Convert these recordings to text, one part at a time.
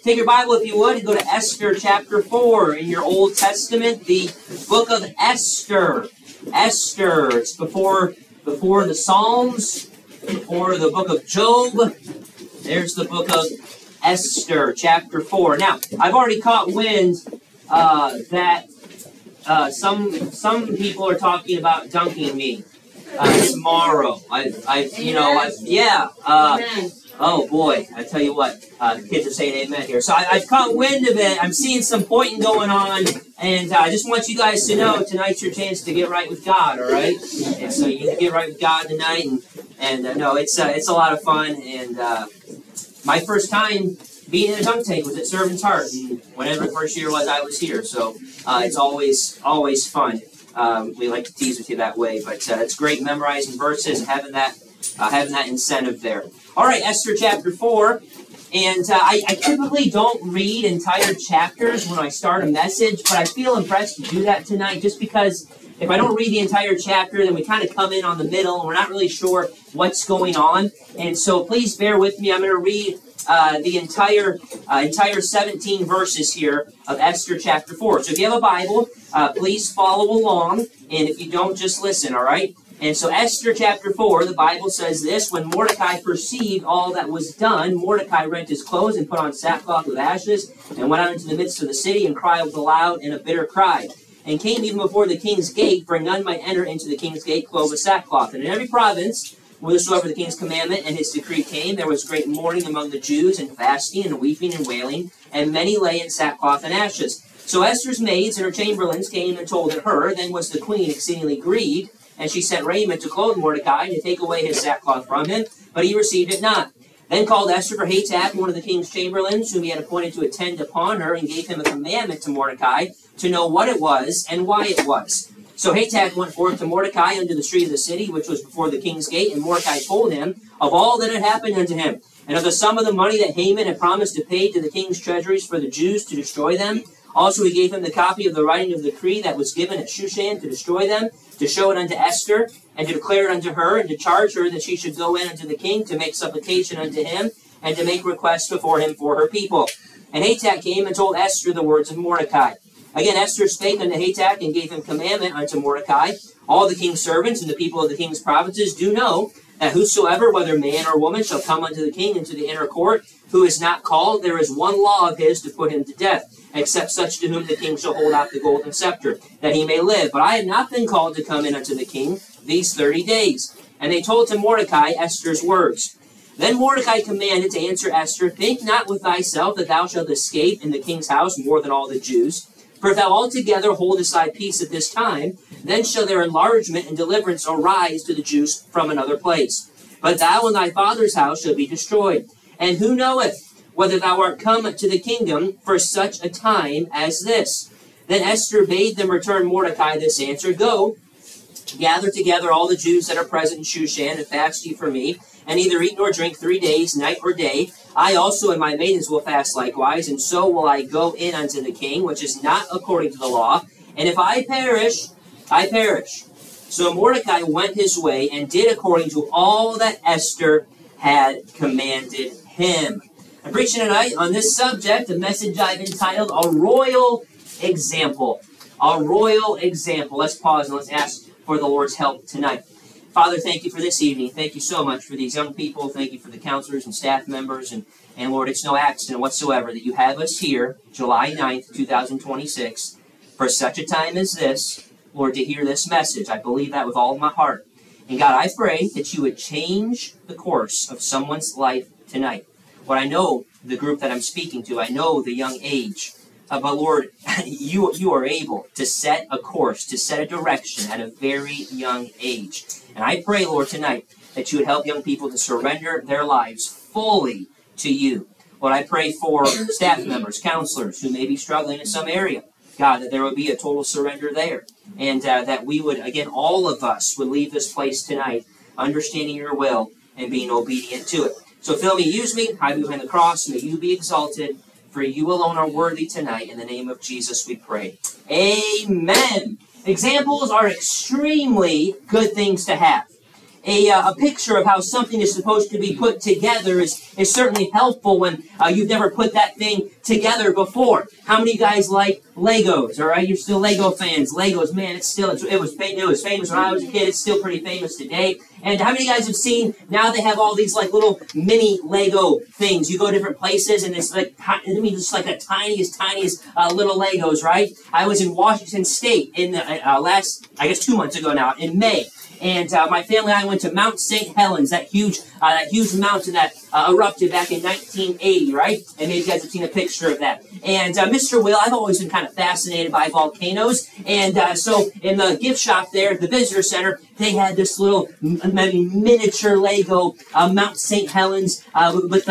Take your Bible, if you would, and go to Esther chapter 4 in your Old Testament, the book of Esther. Esther, it's before the Psalms, before the book of Job. There's the book of Esther, chapter 4. Now, I've already caught wind that some people are talking about dunking me tomorrow. Oh boy, I tell you what, the kids are saying amen here. So I've caught wind of it. I'm seeing some pointing going on, and I just want you guys to know tonight's your chance to get right with God, all right? And so you can get right with God tonight, and no, it's a lot of fun. And my first time being in a dunk tank was at Servant's Heart, and whenever the first year was, I was here. So it's always fun. We like to tease with you that way, but it's great memorizing verses and having that incentive there. All right, Esther chapter 4, and I typically don't read entire chapters when I start a message, but I feel impressed to do that tonight just because if I don't read the entire chapter, then we kind of come in on the middle, and we're not really sure what's going on, and so please bear with me. I'm going to read the entire 17 verses here of Esther chapter 4. So if you have a Bible, please follow along, and if you don't, just listen, all right? And so Esther chapter 4, the Bible says this: When Mordecai perceived all that was done, Mordecai rent his clothes and put on sackcloth with ashes, and went out into the midst of the city, and cried with a loud and a bitter cry, and came even before the king's gate, for none might enter into the king's gate clothed with sackcloth. And in every province, whithersoever the king's commandment and his decree came, there was great mourning among the Jews, and fasting, and weeping, and wailing, and many lay in sackcloth and ashes. So Esther's maids and her chamberlains came and told it her. Then was the queen exceedingly grieved, and she sent raiment to clothe Mordecai, and to take away his sackcloth from him, but he received it not. Then called Esther for Hatach, one of the king's chamberlains, whom he had appointed to attend upon her, and gave him a commandment to Mordecai, to know what it was, and why it was. So Hatach went forth to Mordecai unto the street of the city, which was before the king's gate, and Mordecai told him of all that had happened unto him, and of the sum of the money that Haman had promised to pay to the king's treasuries for the Jews to destroy them. Also he gave him the copy of the writing of the decree that was given at Shushan to destroy them, to show it unto Esther, and to declare it unto her, and to charge her that she should go in unto the king to make supplication unto him, and to make request before him for her people. And Hatach came and told Esther the words of Mordecai. Again Esther spake unto Hatach, and gave him commandment unto Mordecai: All the king's servants and the people of the king's provinces do know that whosoever, whether man or woman, shall come unto the king into the inner court, who is not called, there is one law of his to put him to death, except such to whom the king shall hold out the golden scepter, that he may live. But I have not been called to come in unto the king these 30 days. And they told to Mordecai Esther's words. Then Mordecai commanded to answer Esther, Think not with thyself that thou shalt escape in the king's house more than all the Jews. For if thou altogether holdest thy peace at this time, then shall their enlargement and deliverance arise to the Jews from another place. But thou and thy father's house shall be destroyed. And who knoweth whether thou art come to the kingdom for such a time as this? Then Esther bade them return Mordecai this answer: Go, gather together all the Jews that are present in Shushan, and fast ye for me, and neither eat nor drink 3 days, night or day. I also and my maidens will fast likewise, and so will I go in unto the king, which is not according to the law. And if I perish, I perish. So Mordecai went his way, and did according to all that Esther had commanded him. I'm preaching tonight on this subject, a message I've entitled, A Royal Example. A Royal Example. Let's pause and let's ask for the Lord's help tonight. Father, thank you for this evening. Thank you so much for these young people. Thank you for the counselors and staff members. And Lord, it's no accident whatsoever that you have us here, July 9th, 2026, for such a time as this, Lord, to hear this message. I believe that with all of my heart. And God, I pray that you would change the course of someone's life tonight. Lord, I know the group that I'm speaking to. I know the young age. But Lord, you are able to set a course, to set a direction at a very young age. And I pray, Lord, tonight that you would help young people to surrender their lives fully to you. Lord, I pray for staff members, counselors who may be struggling in some area. God, that there would be a total surrender there. And that we would, again, all of us would leave this place tonight understanding your will and being obedient to it. So fill me, use me, hide me behind the cross. May you be exalted. For you alone are worthy tonight. In the name of Jesus we pray. Amen. Examples are extremely good things to have. a picture of how something is supposed to be put together is certainly helpful when you've never put that thing together before. How many guys like Legos? All right, you're still Lego fans. Legos, man, it was famous when I was a kid. It's still pretty famous today. And how many guys have seen, now they have all these like little mini Lego things. You go to different places and it's like, just like the tiniest little Legos, right? I was in Washington State in last, I guess 2 months ago now, in May. And my family and I went to Mount St. Helens, that huge mountain that erupted back in 1980, right? And maybe you guys have seen a picture of that. And Mr. Will, I've always been kind of fascinated by volcanoes. And so in the gift shop there at the visitor center, they had this little miniature Lego Mount St. Helens with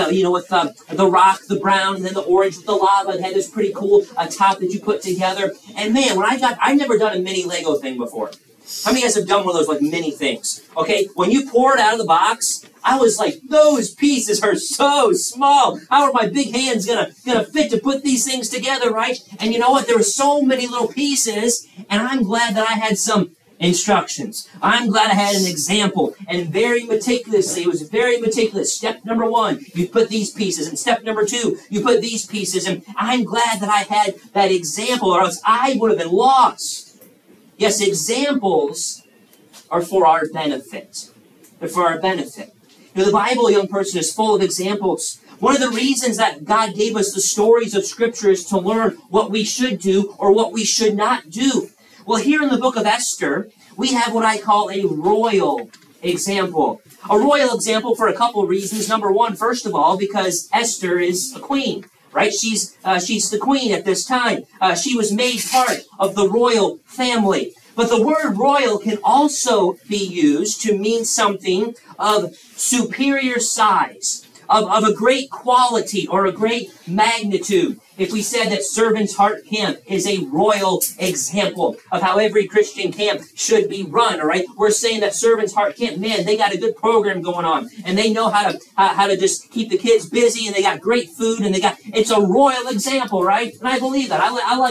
the rock, the brown, and then the orange with the lava. It had this pretty cool top that you put together. And man, I've never done a mini Lego thing before. How many of you guys have done one of those like mini things? Okay, when you pour it out of the box, I was like, those pieces are so small. How are my big hands gonna fit to put these things together, right? And you know what? There were so many little pieces, and I'm glad that I had some instructions. I'm glad I had an example, and very meticulously, it was very meticulous. Step number 1, you put these pieces, and step number 2, you put these pieces, and I'm glad that I had that example, or else I would have been lost. Yes, examples are for our benefit. They're for our benefit. You know, the Bible, young person, is full of examples. One of the reasons that God gave us the stories of Scripture is to learn what we should do or what we should not do. Well, here in the book of Esther, we have what I call a royal example. A royal example for a couple of reasons. Number 1, first of all, because Esther is a queen. Right? She's the queen at this time. She was made part of the royal family. But the word royal can also be used to mean something of superior size, of a great quality or a great magnitude. If we said that Servant's Heart Camp is a royal example of how every Christian camp should be run, all right? We're saying that Servant's Heart Camp, man, they got a good program going on, and they know how to just keep the kids busy, and they got great food, and it's a royal example, right? And I believe that.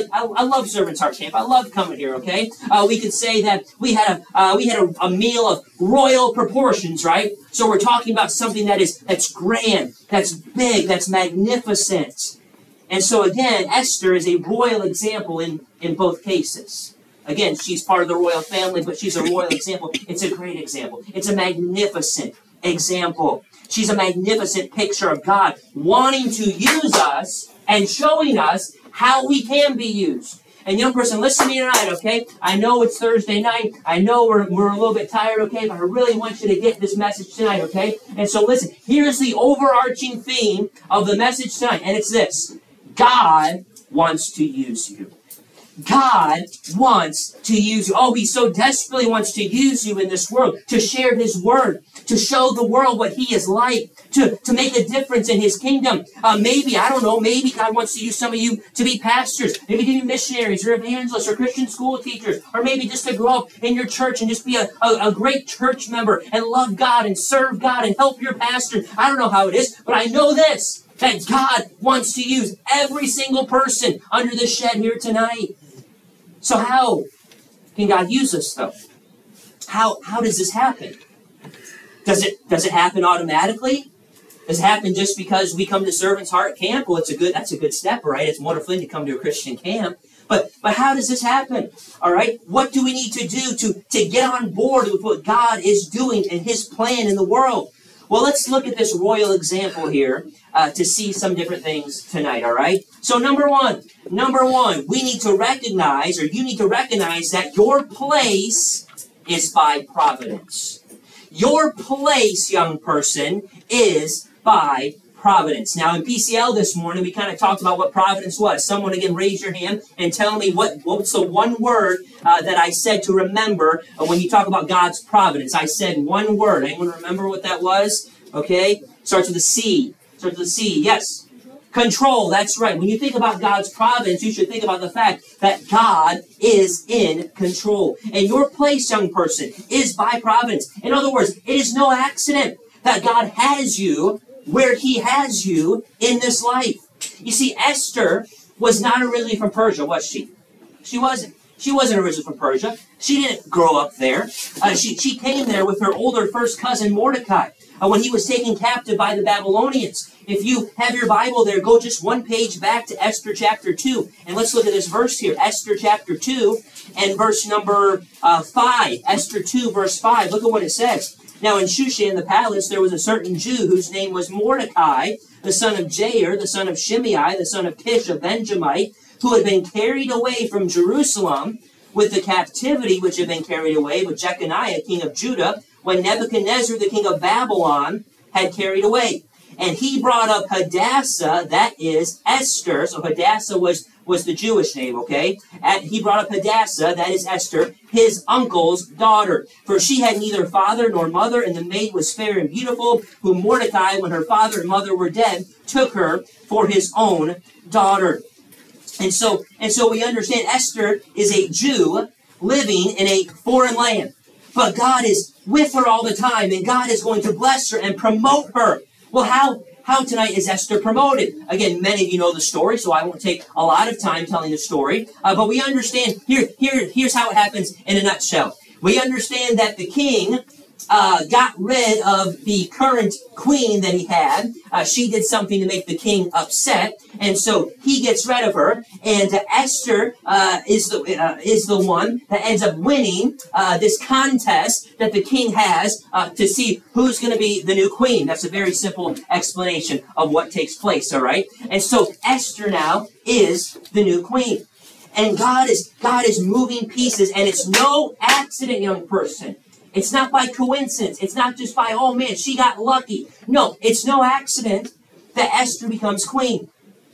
I love Servant's Heart Camp. I love coming here, okay? We could say that we had a meal of royal proportions, right? So we're talking about something that's grand, that's big, that's magnificent. And so again, Esther is a royal example in both cases. Again, she's part of the royal family, but she's a royal example. It's a great example. It's a magnificent example. She's a magnificent picture of God wanting to use us and showing us how we can be used. And young person, listen to me tonight, okay? I know it's Thursday night. I know we're a little bit tired, okay? But I really want you to get this message tonight, okay? And so listen, here's the overarching theme of the message tonight, and it's this. God wants to use you. God wants to use you. Oh, He so desperately wants to use you in this world, to share His Word, to show the world what He is like, to make a difference in His kingdom. Maybe God wants to use some of you to be pastors, maybe to be missionaries or evangelists or Christian school teachers, or maybe just to grow up in your church and just be a great church member and love God and serve God and help your pastor. I don't know how it is, but I know this, that God wants to use every single person under the shed here tonight. So how can God use us, though? How does this happen? Does it happen automatically? Does it happen just because we come to Servant's Heart Camp? Well, that's a good step, right? It's wonderful to come to a Christian camp. But how does this happen? All right? What do we need to do to get on board with what God is doing and His plan in the world? Well, let's look at this royal example here to see some different things tonight, all right? So number one, we need to recognize, or you need to recognize that your place is by providence. Your place, young person, is by providence. Now, in PCL this morning, we kind of talked about what providence was. Someone, again, raise your hand and tell me what's the one word that I said to remember when you talk about God's providence. I said one word. Anyone remember what that was? Okay. Starts with a C. Yes. Control. That's right. When you think about God's providence, you should think about the fact that God is in control. And your place, young person, is by providence. In other words, it is no accident that God has you where He has you in this life. You see, Esther was not originally from Persia, was she? She wasn't. She wasn't originally from Persia. She didn't grow up there. She came there with her older first cousin Mordecai when he was taken captive by the Babylonians. If you have your Bible there, go just one page back to Esther chapter 2. And let's look at this verse here. Esther chapter 2 and verse number 5. Esther 2 verse 5. Look at what it says. Now in Shushan the palace there was a certain Jew whose name was Mordecai, the son of Jair, the son of Shimei, the son of Kish, a Benjamite, who had been carried away from Jerusalem with the captivity which had been carried away with Jeconiah, king of Judah, when Nebuchadnezzar, the king of Babylon, had carried away. And he brought up Hadassah, that is Esther. So Hadassah was the Jewish name, okay? And he brought up Hadassah, that is Esther, his uncle's daughter. For she had neither father nor mother, and the maid was fair and beautiful, whom Mordecai, when her father and mother were dead, took her for his own daughter. And so we understand Esther is a Jew living in a foreign land. But God is with her all the time, and God is going to bless her and promote her. Well, how tonight is Esther promoted? Again, many of you know the story, so I won't take a lot of time telling the story. But we understand, here's how it happens in a nutshell. We understand that the king got rid of the current queen that he had. She did something to make the king upset, and so he gets rid of her. And Esther is the one that ends up winning this contest that the king has to see who's going to be the new queen. That's a very simple explanation of what takes place. All right, and so Esther now is the new queen, and God is moving pieces, and it's no accident, young person. It's not by coincidence. It's not just by, oh man, she got lucky. No, it's no accident that Esther becomes queen.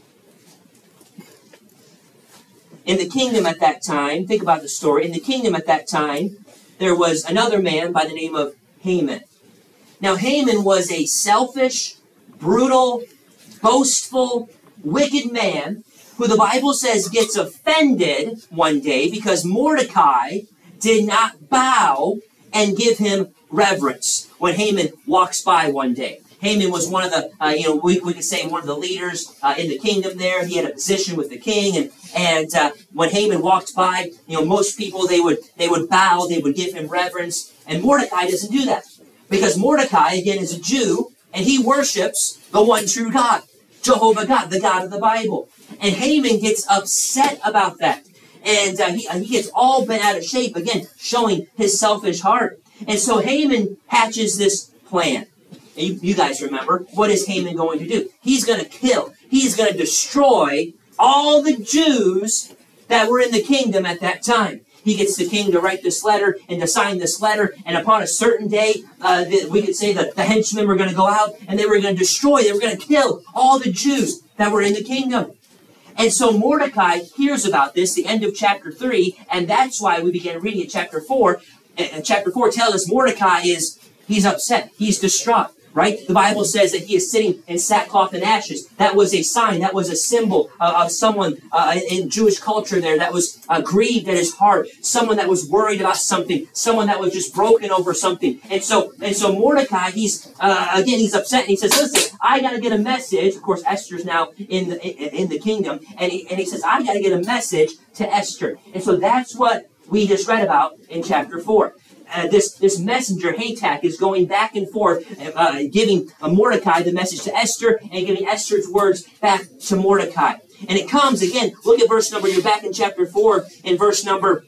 In the kingdom at that time, think about the story. In the kingdom at that time, there was another man by the name of Haman. Now, Haman was a selfish, brutal, boastful, wicked man who the Bible says gets offended one day because Mordecai did not bow and give him reverence when Haman walks by one day. Haman was one of the, we could say one of the leaders in the kingdom there. He had a position with the king, and when Haman walked by, most people, they would bow, they would give him reverence, and Mordecai doesn't do that. Because Mordecai, again, is a Jew, and he worships the one true God, Jehovah God, the God of the Bible. And Haman gets upset about that. And he gets all bent out of shape, again, showing his selfish heart. And so Haman hatches this plan. You guys remember, what is Haman going to do? He's going to kill. He's going to destroy all the Jews that were in the kingdom at that time. He gets the king to write this letter and to sign this letter. And upon a certain day, we could say that the henchmen were going to go out and they were going to destroy, they were going to kill all the Jews that were in the kingdom. And so Mordecai hears about this, the end of chapter 3, and that's why we began reading at chapter 4. And chapter 4 tells us Mordecai he's upset, he's distraught, right? The Bible says that he is sitting in sackcloth and ashes. That was a sign, that was a symbol of someone in Jewish culture there that was grieved at his heart, someone that was worried about something, someone that was just broken over something. And so Mordecai, he's upset, and he says, listen, I got to get a message. Of course, Esther's now in the kingdom, and he says, I got to get a message to Esther. And so that's what we just read about in chapter 4. This messenger, Hatak, is going back and forth, giving Mordecai the message to Esther and giving Esther's words back to Mordecai. And it comes, again, look at verse number, you're back in chapter 4, in verse number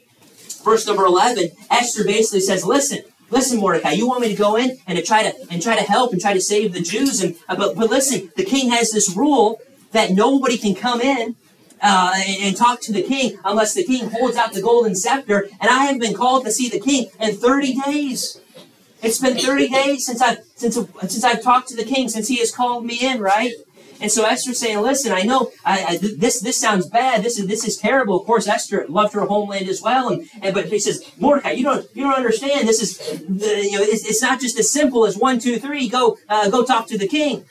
11. Esther basically says, listen, Mordecai, you want me to go in and to try to help and try to save the Jews, but listen, the king has this rule that nobody can come in and talk to the king unless the king holds out the golden scepter, and I have been called to see the king in 30 days. It's been 30 days since I've talked to the king, since he has called me in, right? And so Esther's saying, listen, I know this sounds bad. This is terrible. Of course, Esther loved her homeland as well, but he says, Mordecai, you don't understand. This is it's not just as simple as 1, 2, 3. Go talk to the king.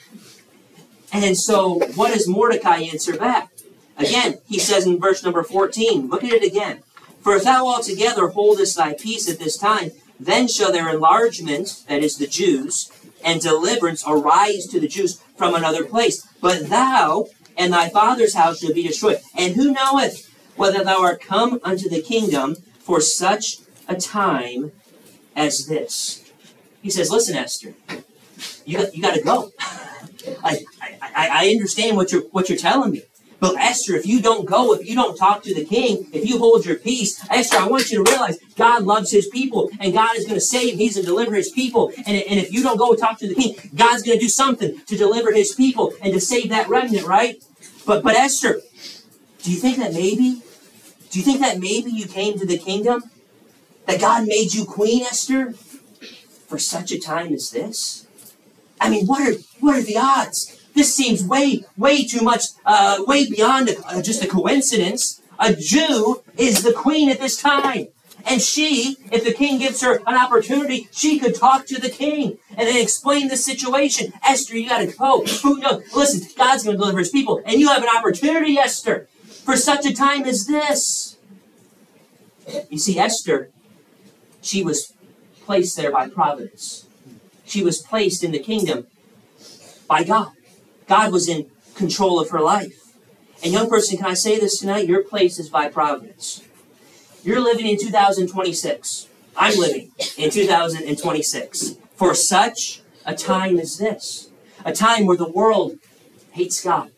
And so what does Mordecai answer back? Again, he says in verse number 14, look at it again. For if thou altogether holdest thy peace at this time, then shall their enlargement, that is the Jews, and deliverance arise to the Jews from another place. But thou and thy father's house shall be destroyed. And who knoweth whether thou art come unto the kingdom for such a time as this. He says, listen, Esther, you got to go. I understand what you're telling me. But Esther, if you don't go, if you don't talk to the king, if you hold your peace, Esther, I want you to realize God loves his people, and God is going to save, he's going to deliver his people. And if you don't go talk to the king, God's going to do something to deliver his people and to save that remnant, right? But Esther, do you think that maybe you came to the kingdom? That God made you queen, Esther, for such a time as this? I mean, what are the odds? This seems way too much, way beyond just a coincidence. A Jew is the queen at this time. And she, if the king gives her an opportunity, she could talk to the king and then explain the situation. Esther, you got to go. Who knows? Listen, God's going to deliver his people. And you have an opportunity, Esther, for such a time as this. You see, Esther, she was placed there by providence. She was placed in the kingdom by God. God was in control of her life. And young person, can I say this tonight? Your place is by providence. You're living in 2026. I'm living in 2026. For such a time as this. A time where the world hates God.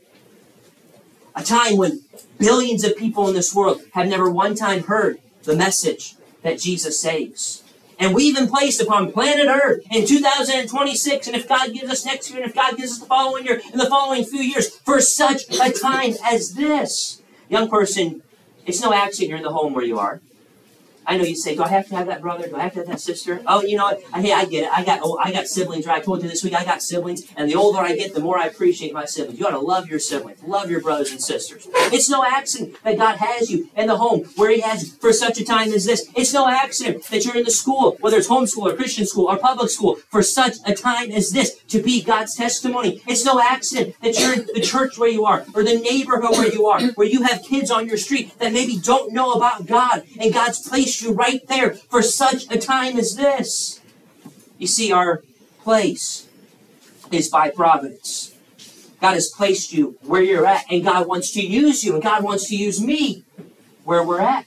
A time when billions of people in this world have never one time heard the message that Jesus saves. And we've been placed upon planet Earth in 2026. And if God gives us next year, and if God gives us the following year, and the following few years, for such a time as this. Young person, it's no accident you're in the home where you are. I know you say, do I have to have that brother? Do I have to have that sister? Oh, you know what? Hey, I get it. I got siblings, right? I told you this week I got siblings. And the older I get, the more I appreciate my siblings. You ought to love your siblings. Love your brothers and sisters. It's no accident that God has you in the home where he has you for such a time as this. It's no accident that you're in the school, whether it's homeschool or Christian school or public school, for such a time as this, to be God's testimony. It's no accident that you're in the church where you are, or the neighborhood where you are, where you have kids on your street that maybe don't know about God, and God's placed you right there for such a time as this. You see, our place is by providence. God has placed you where you're at, and God wants to use you, and God wants to use me where we're at.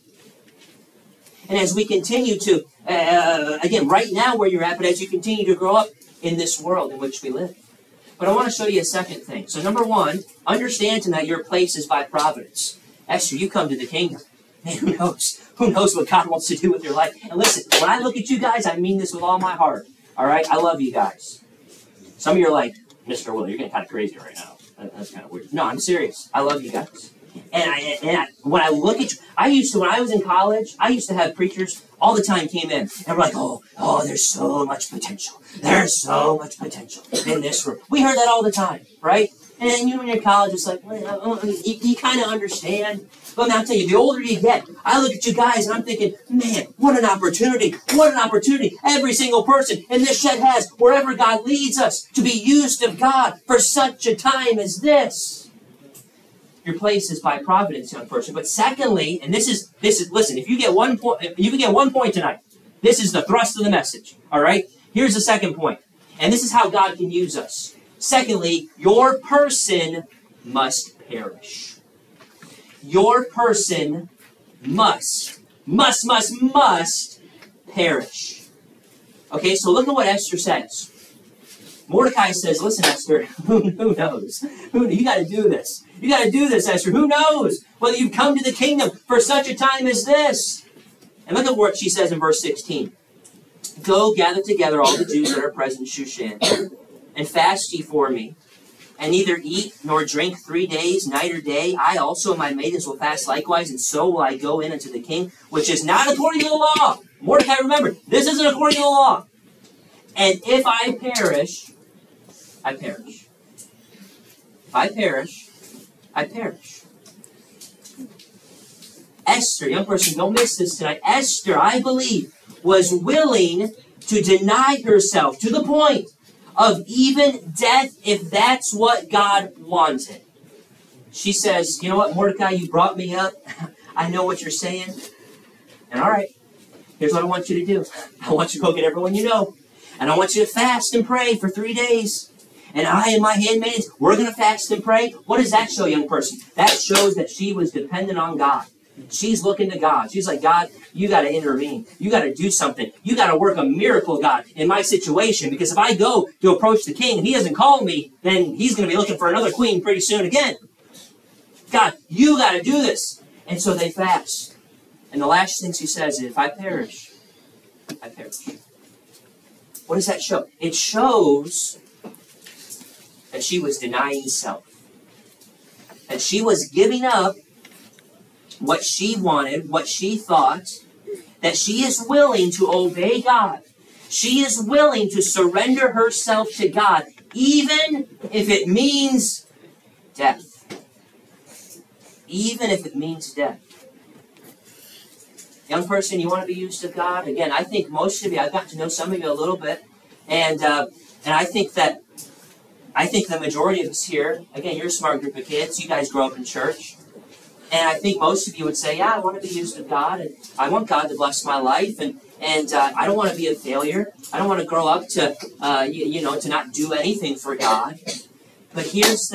And as we continue to, again, right now where you're at, but as you continue to grow up in this world in which we live. But I want to show you a second thing. So number one, understand tonight your place is by providence. Esther, you come to the kingdom. Man, who knows? Who knows what God wants to do with your life? And listen, when I look at you guys, I mean this with all my heart. All right? I love you guys. Some of you are like, Mr. Will, you're getting kind of crazy right now. That's kind of weird. No, I'm serious. I love you guys. And when I look at you, when I was in college, I used to have preachers all the time came in and were like, oh, there's so much potential. There's so much potential in this room. We heard that all the time, right? And then you when you're in college, it's like, well, you kind of understand. But I'll tell you, the older you get, I look at you guys and I'm thinking, man, what an opportunity. What an opportunity every single person in this shed has, wherever God leads us, to be used of God for such a time as this. Your place is by providence, young person. But secondly, and this is listen, if you get 1 point, you can get 1 point tonight. This is the thrust of the message. All right? Here's the second point. And this is how God can use us. Secondly, your person must perish. Your person must perish. Okay, so look at what Esther says. Mordecai says, listen, Esther, who knows? You got to do this. You got to do this, Esther. Who knows whether you've come to the kingdom for such a time as this? And look at what she says in verse 16. Go, gather together all the Jews that are present in Shushan, and fast ye for me, and neither eat nor drink 3 days, night or day. I also and my maidens will fast likewise, and so will I go in unto the king, which is not according to the law. Mordecai, remember, this isn't according to the law. And if I perish, I perish. If I perish, I perish. Esther, young person, don't miss this tonight. Esther, I believe, was willing to deny herself to the point of even death if that's what God wanted. She says, you know what, Mordecai, you brought me up. I know what you're saying. And all right, here's what I want you to do. I want you to go get everyone you know. And I want you to fast and pray for 3 days. And I and my handmaidens, we're going to fast and pray. What does that show, young person? That shows that she was dependent on God. She's looking to God. She's like, God, you got to intervene. You got to do something. You got to work a miracle, God, in my situation. Because if I go to approach the king and he doesn't call me, then he's going to be looking for another queen pretty soon again. God, you got to do this. And so they fast. And the last thing she says is, if I perish, I perish. What does that show? It shows that she was denying self. That she was giving up what she wanted, what she thought, that she is willing to obey God. She is willing to surrender herself to God, even if it means death. Even if it means death. Young person, you want to be used of God? Again, I think most of you, I've gotten to know some of you a little bit, and I think the majority of us here, again, you're a smart group of kids, you guys grow up in church, and I think most of you would say, yeah, I want to be used of God, and I want God to bless my life, and I don't want to be a failure. I don't want to grow up to, to not do anything for God. But here's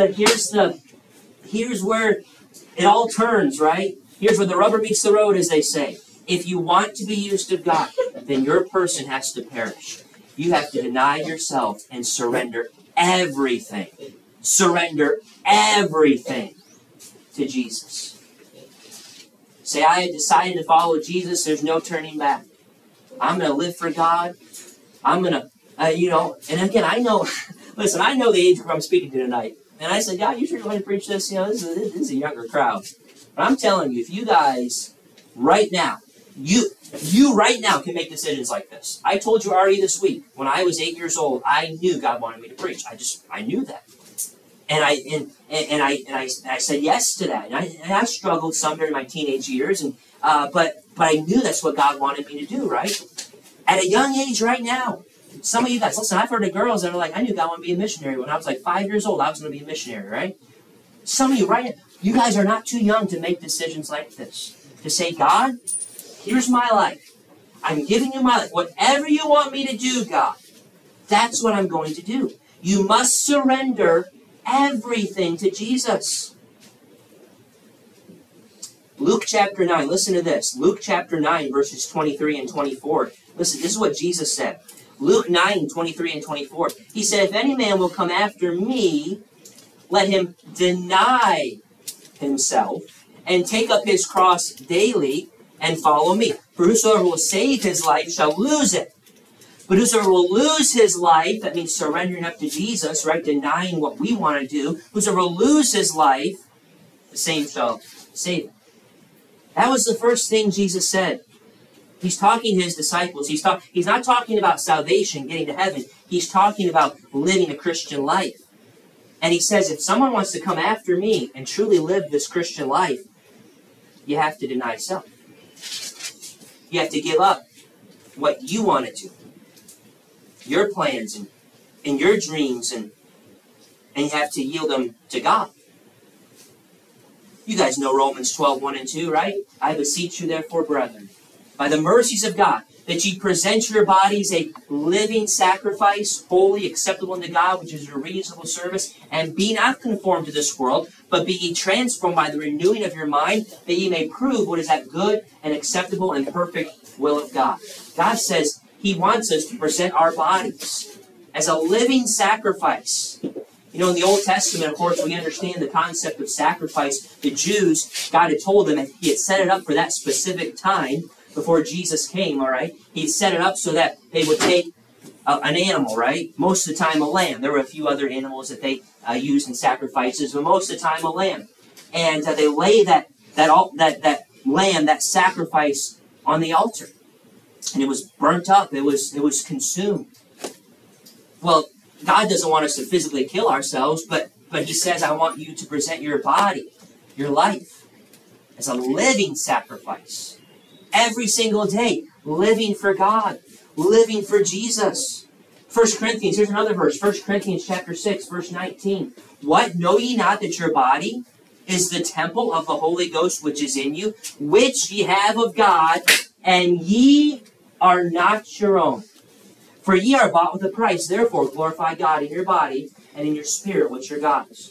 where it all turns, right? Here's where the rubber meets the road, as they say. If you want to be used of God, then your person has to perish. You have to deny yourself and surrender everything. Surrender everything to Jesus. Say, I have decided to follow Jesus. There's no turning back. I'm going to live for God. I'm going to, and again, I know, listen, I know the age group I'm speaking to tonight. And I said, God, you sure going to preach this? This is a younger crowd. But I'm telling you, if you guys right now, you right now can make decisions like this. I told you already this week, when I was 8 years old, I knew God wanted me to preach. I knew that. And I said yes to that. And I struggled some during my teenage years, but I knew that's what God wanted me to do, right? At a young age right now, some of you guys, listen, I've heard of girls that are like, I knew God wanted to be a missionary. When I was like 5 years old, I was going to be a missionary, right? Some of you right now, you guys are not too young to make decisions like this. To say, God, here's my life. I'm giving you my life. Whatever you want me to do, God, that's what I'm going to do. You must surrender everything to Jesus. Luke chapter 9, listen to this. Luke chapter 9, verses 23 and 24. Listen, this is what Jesus said. Luke 9, 23 and 24. He said, if any man will come after me, let him deny himself and take up his cross daily and follow me. For whosoever will save his life shall lose it. But whosoever will lose his life, that means surrendering up to Jesus, right? Denying what we want to do. Whosoever will lose his life, the same shall save it. That was the first thing Jesus said. He's talking to his disciples. He's not talking about salvation, getting to heaven. He's talking about living a Christian life. And he says, if someone wants to come after me and truly live this Christian life, you have to deny self. You have to give up what you want to do. Your plans and your dreams, and you have to yield them to God. You guys know Romans 12, 1 and 2, right? I beseech you therefore, brethren, by the mercies of God, that ye present your bodies a living sacrifice, holy, acceptable unto God, which is your reasonable service, and be not conformed to this world, but be ye transformed by the renewing of your mind, that ye may prove what is that good and acceptable and perfect will of God. God says he wants us to present our bodies as a living sacrifice. You know, in the Old Testament, of course, we understand the concept of sacrifice. The Jews, God had told them that he had set it up for that specific time before Jesus came, all right? He set it up so that they would take an animal, right? Most of the time a lamb. There were a few other animals that they used in sacrifices, but most of the time a lamb. And they lay that lamb, that sacrifice, on the altar. And it was burnt up. It was consumed. Well, God doesn't want us to physically kill ourselves, but he says, I want you to present your body, your life, as a living sacrifice. Every single day, living for God, living for Jesus. 1 Corinthians, here's another verse, 1 Corinthians chapter 6, verse 19. What, know ye not that your body is the temple of the Holy Ghost which is in you, which ye have of God, and ye are not your own? For ye are bought with a price, therefore glorify God in your body and in your spirit, which are God's.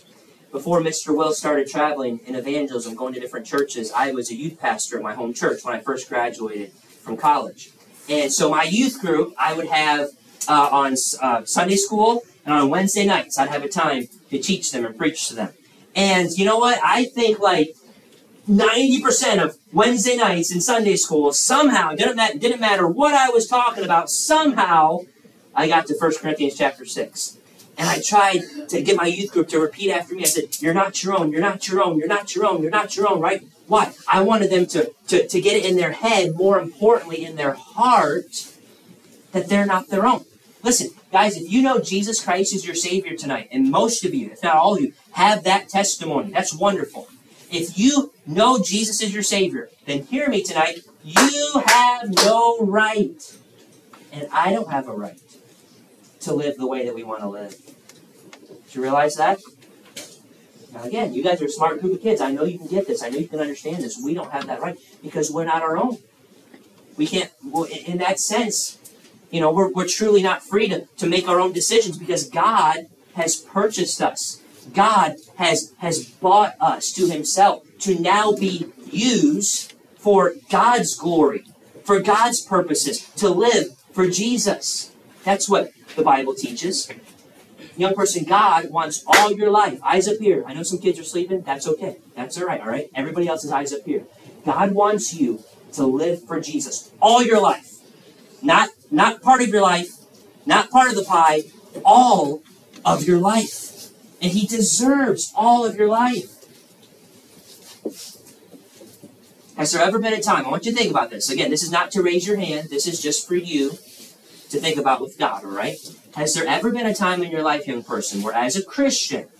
before Mr. Will started traveling in evangelism, going to different churches, I was a youth pastor at my home church when I first graduated from college. And so my youth group, I would have on Sunday school and on Wednesday nights, I'd have a time to teach them and preach to them. And you know what? I think like 90% of Wednesday nights in Sunday school, somehow, didn't matter what I was talking about, somehow I got to 1 Corinthians chapter 6. And I tried to get my youth group to repeat after me. I said, you're not your own, you're not your own, you're not your own, you're not your own, right? Why? I wanted them to get it in their head, more importantly in their heart, that they're not their own. Listen, guys, if you know Jesus Christ is your Savior tonight, and most of you, if not all of you, have that testimony, that's wonderful. If you know Jesus is your Savior, then hear me tonight, you have no right, and I don't have a right, to live the way that we want to live. Did you realize that? Now again, you guys are a smart group of kids. I know you can get this. I know you can understand this. We don't have that right because we're not our own. We can't, well, in that sense, you know, we're truly not free to make our own decisions because God has purchased us. God has bought us to himself to now be used for God's glory, for God's purposes, to live for Jesus. That's what the Bible teaches. Young person, God wants all your life. Eyes up here. I know some kids are sleeping. That's okay. That's all right? Everybody else's eyes up here. God wants you to live for Jesus all your life. Not part of your life, not part of the pie, all of your life. And he deserves all of your life. Has there ever been a time, I want you to think about this. Again, this is not to raise your hand. This is just for you to think about with God, all right? Has there ever been a time in your life, young person, where as a Christian,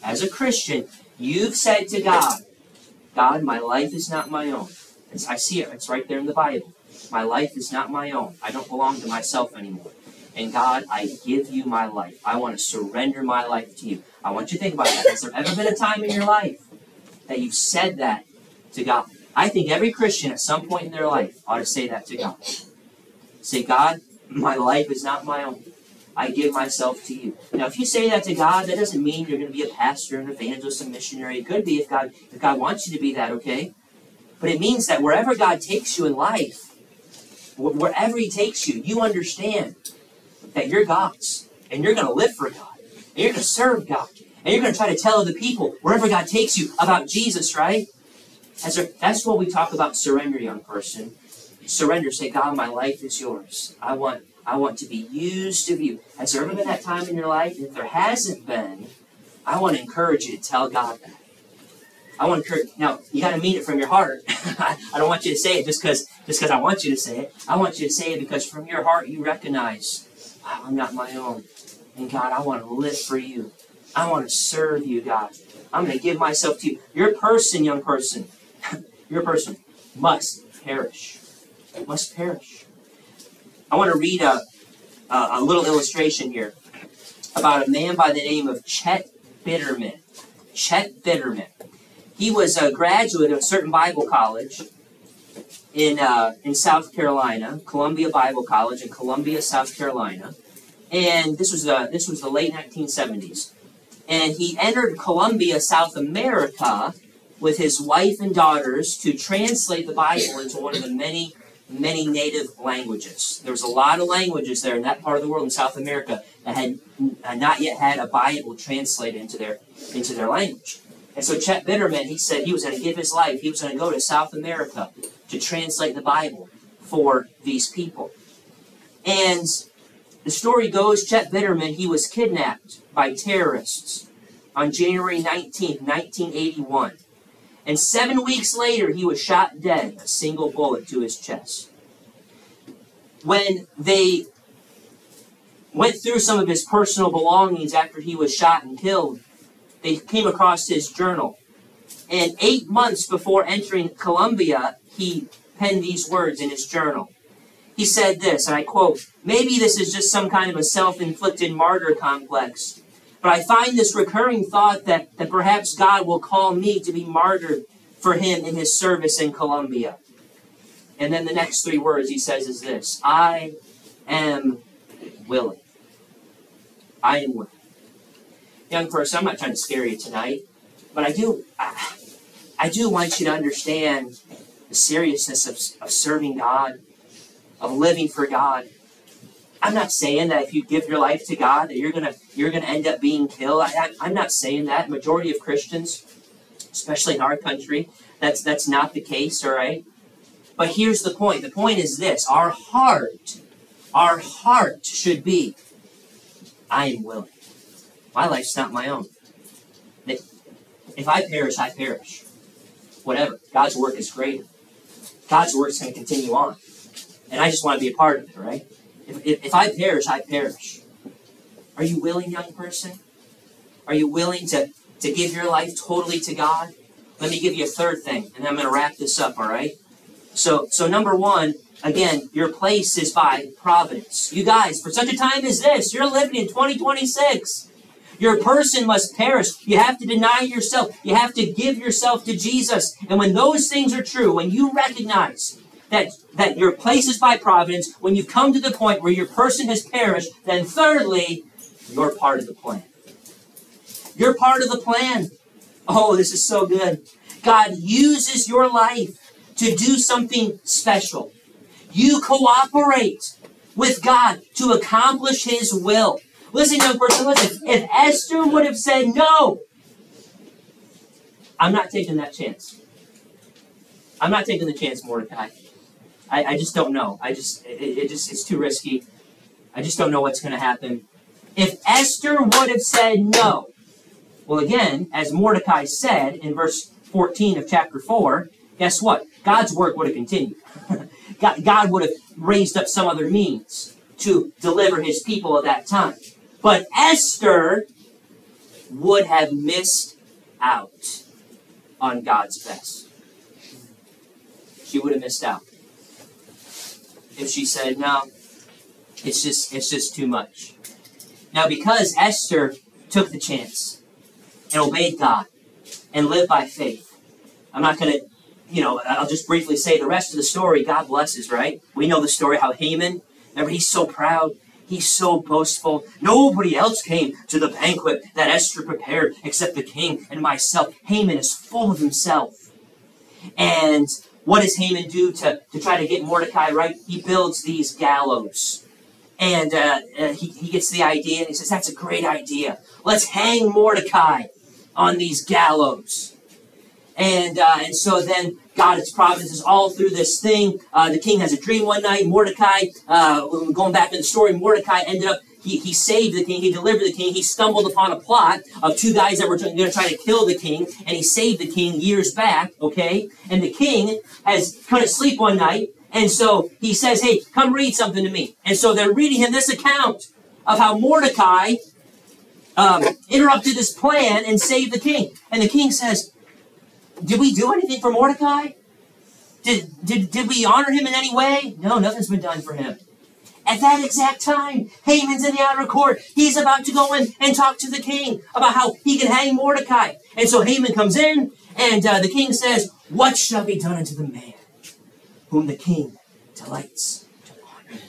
you've said to God, God, my life is not my own. I see it. It's right there in the Bible. My life is not my own. I don't belong to myself anymore. And God, I give you my life. I want to surrender my life to you. I want you to think about that. Has there ever been a time in your life that you've said that to God? I think every Christian at some point in their life ought to say that to God. Say, God, my life is not my own. I give myself to you. Now, if you say that to God, that doesn't mean you're going to be a pastor, an evangelist, a missionary. It could be if God wants you to be that, okay? But it means that wherever God takes you in life, wherever he takes you, you understand that you're God's. And you're going to live for God. And you're going to serve God. And you're going to try to tell other people, wherever God takes you, about Jesus, right? That's what we talk about surrender, young person. Surrender. Say, God, my life is yours. I want to be used of you. Has there ever been that time in your life? And if there hasn't been, I want to encourage you to tell God that. I want to encourage. Now, you got to mean it from your heart. I don't want you to say it just because I want you to say it. I want you to say it because from your heart you recognize, wow, I'm not my own. And God, I want to live for you. I want to serve you, God. I'm going to give myself to you. Your person, young person, your person must perish. Must perish. I want to read a little illustration here about a man by the name of Chet Bitterman. Chet Bitterman. He was a graduate of a certain Bible college in South Carolina, Columbia Bible College in Columbia, South Carolina, and this was the late 1970s. And he entered Columbia, South America, with his wife and daughters to translate the Bible into one of the many native languages. There was a lot of languages there in that part of the world in South America that had not yet had a Bible translated into their language. And so Chet Bitterman, he said he was going to give his life. He was going to go to South America to translate the Bible for these people. And the story goes, Chet Bitterman, he was kidnapped by terrorists on January 19th, 1981. And 7 weeks later, he was shot dead, a single bullet to his chest. When they went through some of his personal belongings after he was shot and killed, they came across his journal. And 8 months before entering Columbia, he penned these words in his journal. He said this, and I quote, "Maybe this is just some kind of a self-inflicted martyr complex, but I find this recurring thought that perhaps God will call me to be martyred for him in his service in Columbia." And then the next 3 words he says is this, "I am willing." I am willing. Young person, I'm not trying to scare you tonight. But I do want you to understand the seriousness of serving God, of living for God. I'm not saying that if you give your life to God that you're gonna end up being killed. I'm not saying that. Majority of Christians, especially in our country, that's not the case, all right? But here's the point. The point is this. Our heart should be, I am willing. My life's not my own. If I perish, I perish. Whatever. God's work is greater. God's work is going to continue on. And I just want to be a part of it, right? If I perish, I perish. Are you willing, young person? Are you willing to give your life totally to God? Let me give you a third thing, and then I'm going to wrap this up, all right? So number one, again, your place is by providence. You guys, for such a time as this, you're living in 2026. Your person must perish. You have to deny yourself. You have to give yourself to Jesus. And when those things are true, when you recognize that your place is by providence, when you've come to the point where your person has perished, then thirdly, you're part of the plan. You're part of the plan. Oh, this is so good. God uses your life to do something special. You cooperate with God to accomplish His will. Listen, young person, listen. If Esther would have said no, I'm not taking that chance. I'm not taking the chance, Mordecai. I just don't know. It's too risky. I just don't know what's going to happen. If Esther would have said no, well, again, as Mordecai said in verse 14 of chapter 4, guess what? God's work would have continued. God would have raised up some other means to deliver His people at that time. But Esther would have missed out on God's best. She would have missed out. If she said, no, it's just too much. Now, because Esther took the chance and obeyed God and lived by faith, I'm not going to, I'll just briefly say the rest of the story, God blesses, right? We know the story how Haman, remember, he's so proud, he's so boastful. Nobody else came to the banquet that Esther prepared except the king and myself. Haman is full of himself. And what does Haman do to try to get Mordecai right? He builds these gallows. And he gets the idea, and he says, that's a great idea. Let's hang Mordecai on these gallows. And so then God's providence is all through this thing. The king has a dream one night. Mordecai, going back in the story, Mordecai ended up, he saved the king, he delivered the king. He stumbled upon a plot of two guys that were going to try to kill the king, and he saved the king years back, okay? And the king couldn't sleep one night, and so he says, hey, come read something to me. And so they're reading him this account of how Mordecai interrupted his plan and saved the king. And the king says, did we do anything for Mordecai? Did we honor him in any way? No, nothing's been done for him. At that exact time, Haman's in the outer court. He's about to go in and talk to the king about how he can hang Mordecai. And so Haman comes in, and the king says, what shall be done unto the man whom the king delights to honor?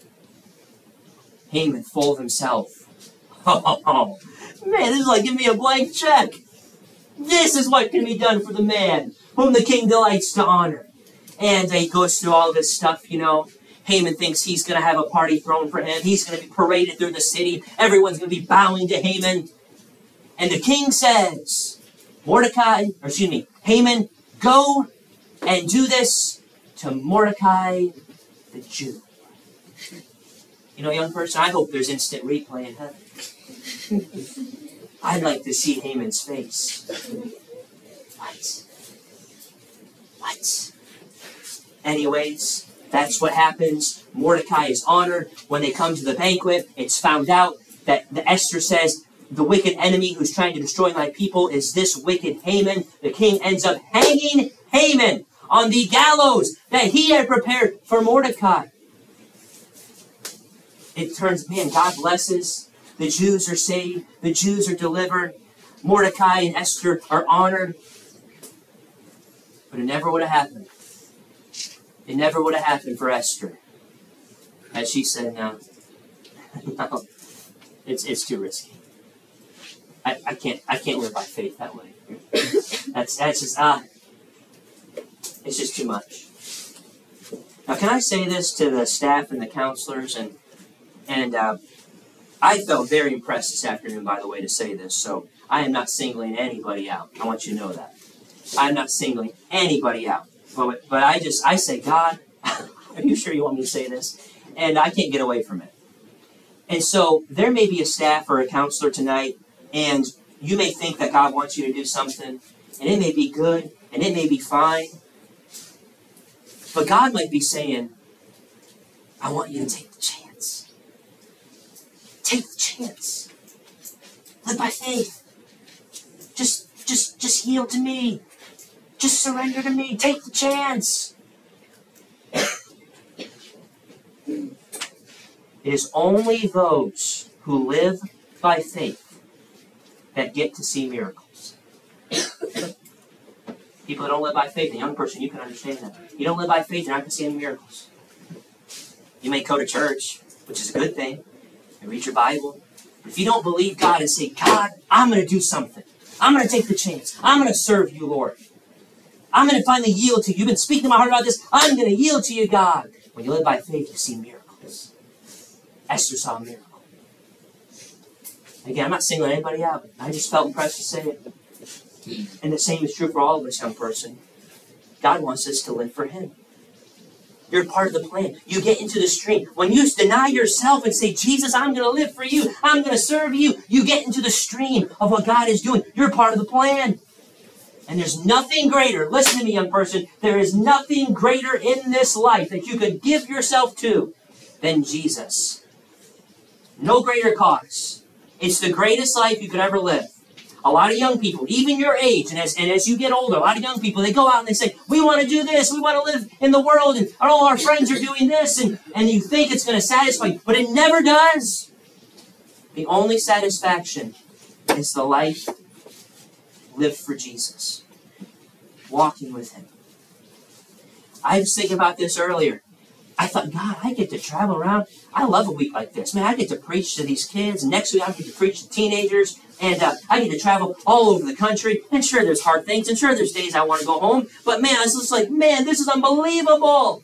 Haman, full of himself. Oh, man, this is like giving me a blank check. This is what can be done for the man whom the king delights to honor. And he goes through all of his stuff, Haman thinks he's going to have a party thrown for him. He's going to be paraded through the city. Everyone's going to be bowing to Haman. And the king says, Haman, go and do this to Mordecai the Jew. Young person, I hope there's instant replay in heaven. I'd like to see Haman's face. What? Anyways, that's what happens. Mordecai is honored. When they come to the banquet, it's found out that Esther says, the wicked enemy who's trying to destroy my people is this wicked Haman. The king ends up hanging Haman on the gallows that he had prepared for Mordecai. It turns, God blesses. The Jews are saved. The Jews are delivered. Mordecai and Esther are honored. But it never would have happened. It never would have happened for Esther. As she said, no, it's too risky. I can't live by faith that way. That's just it's just too much. Now, can I say this to the staff and the counselors? And I felt very impressed this afternoon, by the way, to say this. So I am not singling anybody out. I want you to know that. I'm not singling anybody out. But I say, God, are you sure you want me to say this? And I can't get away from it. And so there may be a staff or a counselor tonight, and you may think that God wants you to do something, and it may be good, and it may be fine. But God might be saying, I want you to take the chance. Take the chance. Live by faith. Just yield to me. Just surrender to me. Take the chance. It is only those who live by faith that get to see miracles. People that don't live by faith, a young person, you can understand that. You don't live by faith, you're not going to see any miracles. You may go to church, which is a good thing, and read your Bible. But if you don't believe God and say, God, I'm going to do something. I'm going to take the chance. I'm going to serve you, Lord. I'm going to finally yield to you. You've been speaking to my heart about this. I'm going to yield to you, God. When you live by faith, you see miracles. Esther saw a miracle. Again, I'm not singling anybody out, but I just felt impressed to say it. And the same is true for all of us, young person. God wants us to live for Him. You're part of the plan. You get into the stream. When you deny yourself and say, Jesus, I'm going to live for you. I'm going to serve you. You get into the stream of what God is doing. You're part of the plan. And there's nothing greater. Listen to me, young person. There is nothing greater in this life that you could give yourself to than Jesus. No greater cause. It's the greatest life you could ever live. A lot of young people, even your age, and as you get older, a lot of young people, they go out and they say, we want to do this, we want to live in the world, and all our friends are doing this, and you think it's going to satisfy you, but it never does. The only satisfaction is the life lived for Jesus, walking with Him. I was thinking about this earlier. I thought, God, I get to travel around. I love a week like this. Man, I get to preach to these kids. Next week, I get to preach to teenagers. And I get to travel all over the country. And sure, there's hard things. And sure, there's days I want to go home. But man, I was just like, man, this is unbelievable.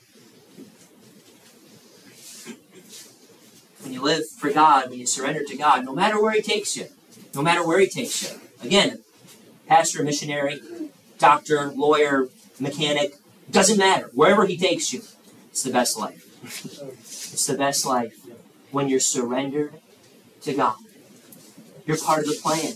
When you live for God, when you surrender to God, no matter where He takes you, no matter where He takes you. Again, pastor, missionary, doctor, lawyer, mechanic, doesn't matter. Wherever He takes you, it's the best life. It's the best life when you're surrendered to God. You're part of the plan.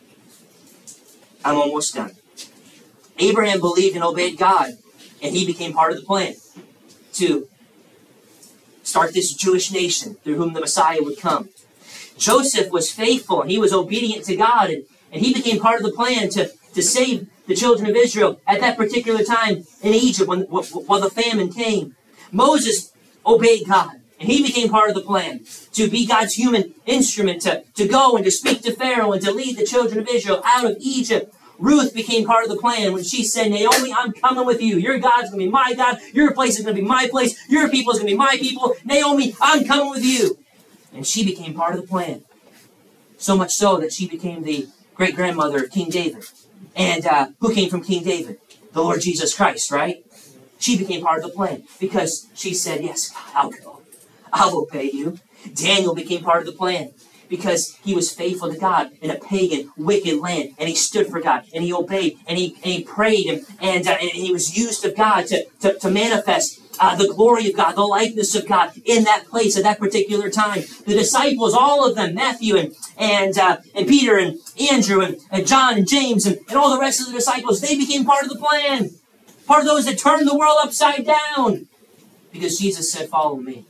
I'm almost done. Abraham believed and obeyed God, and he became part of the plan to start this Jewish nation through whom the Messiah would come. Joseph was faithful, and he was obedient to God, and he became part of the plan to save the children of Israel at that particular time in Egypt while the famine came. Moses obeyed God, and he became part of the plan to be God's human instrument to go and to speak to Pharaoh and to lead the children of Israel out of Egypt. Ruth became part of the plan when she said, Naomi, I'm coming with you. Your God's going to be my God. Your place is going to be my place. Your people is going to be my people. Naomi, I'm coming with you. And she became part of the plan. So much so that she became the great-grandmother of King David. And who came from King David? The Lord Jesus Christ, right? She became part of the plan because she said, yes, God, I'll go. I'll obey you. Daniel became part of the plan because he was faithful to God in a pagan, wicked land. And he stood for God. And he obeyed. And he prayed. And he was used of God to manifest the glory of God, the likeness of God in that place at that particular time. The disciples, all of them, Matthew and Peter and Andrew and John and James and all the rest of the disciples, they became part of the plan. Part of those that turned the world upside down. Because Jesus said, follow me.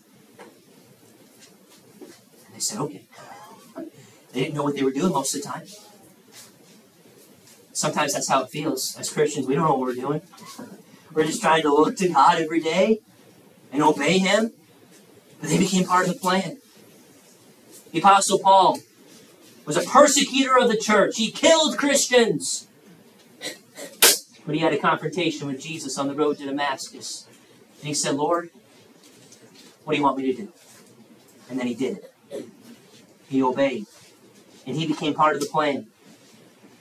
And they said, okay. They didn't know what they were doing most of the time. Sometimes that's how it feels. As Christians, we don't know what we're doing. We're just trying to look to God every day and obey Him. But they became part of the plan. The Apostle Paul was a persecutor of the church. He killed Christians. But he had a confrontation with Jesus on the road to Damascus. And he said, Lord, what do you want me to do? And then he did it. He obeyed. And he became part of the plan.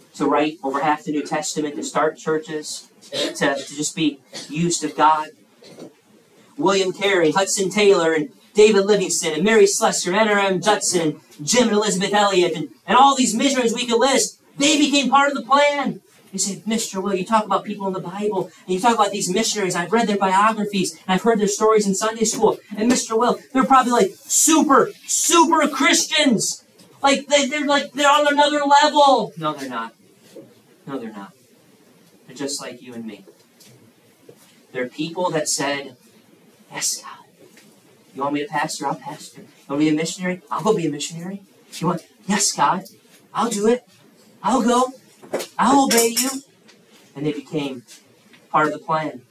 to write over half the New Testament, to start churches, to just be used of God. William Carey, Hudson Taylor, and David Livingstone, and Mary Slessor, and Anna M. Judson, and Jim and Elizabeth Elliot, and all these missionaries we could list, they became part of the plan. You say, Mr. Will, you talk about people in the Bible, and you talk about these missionaries. I've read their biographies, and I've heard their stories in Sunday school. And Mr. Will, they're probably like super Christians. Like, they're on another level. No, they're not. No, they're not. They're just like you and me. They're people that said, yes, God. You want me to pastor? I'll pastor. You want me to be a missionary? I'll go be a missionary. You want? Yes, God. I'll do it. I'll go. I'll obey you. And they became part of the plan.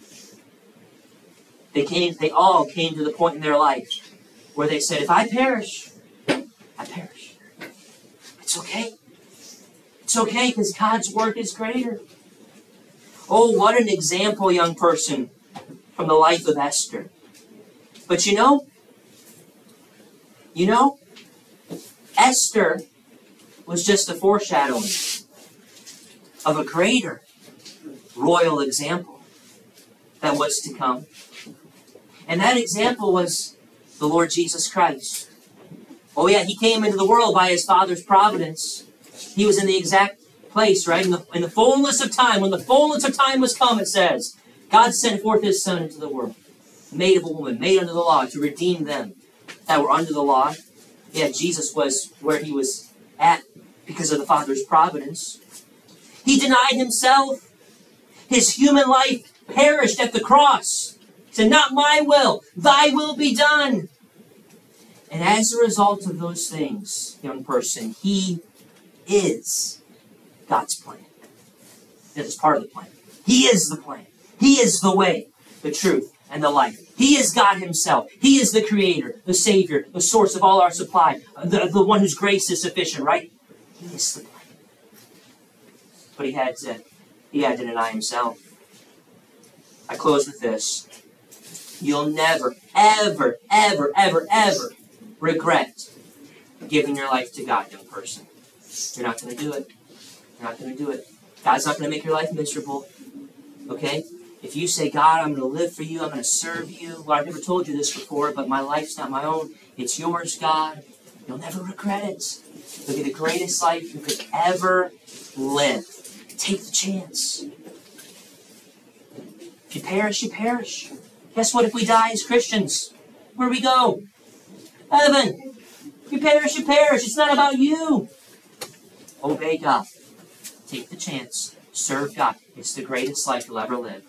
They all came to the point in their life where they said, if I perish, I perish. It's okay. It's okay because God's work is greater. Oh, what an example, young person, from the life of Esther. But you know, Esther was just a foreshadowing of a greater royal example that was to come. And that example was the Lord Jesus Christ. Oh yeah, he came into the world by his Father's providence. He was in the exact place, right? In the fullness of time. When the fullness of time was come, it says, God sent forth his Son into the world, made of a woman, made under the law, to redeem them that were under the law. Yeah, Jesus was where he was at because of the Father's providence. He denied himself. His human life perished at the cross. He said, not my will, thy will be done. And as a result of those things, young person, he is God's plan. It is part of the plan. He is the plan. He is the way, the truth, and the life. He is God himself. He is the creator, the savior, the source of all our supply, the one whose grace is sufficient, right? He is the plan. But he had to deny himself. I close with this. You'll never, ever, ever, ever, ever regret giving your life to God, young person. You're not going to do it. You're not going to do it. God's not going to make your life miserable. Okay? If you say, God, I'm going to live for you, I'm going to serve you. Well, I've never told you this before, but my life's not my own. It's yours, God. You'll never regret it. It'll be the greatest life you could ever live. Take the chance. If you perish, you perish. Guess what? If we die as Christians, where do we go? Heaven. If you perish, you perish. It's not about you. Obey God. Take the chance. Serve God. It's the greatest life you'll ever live.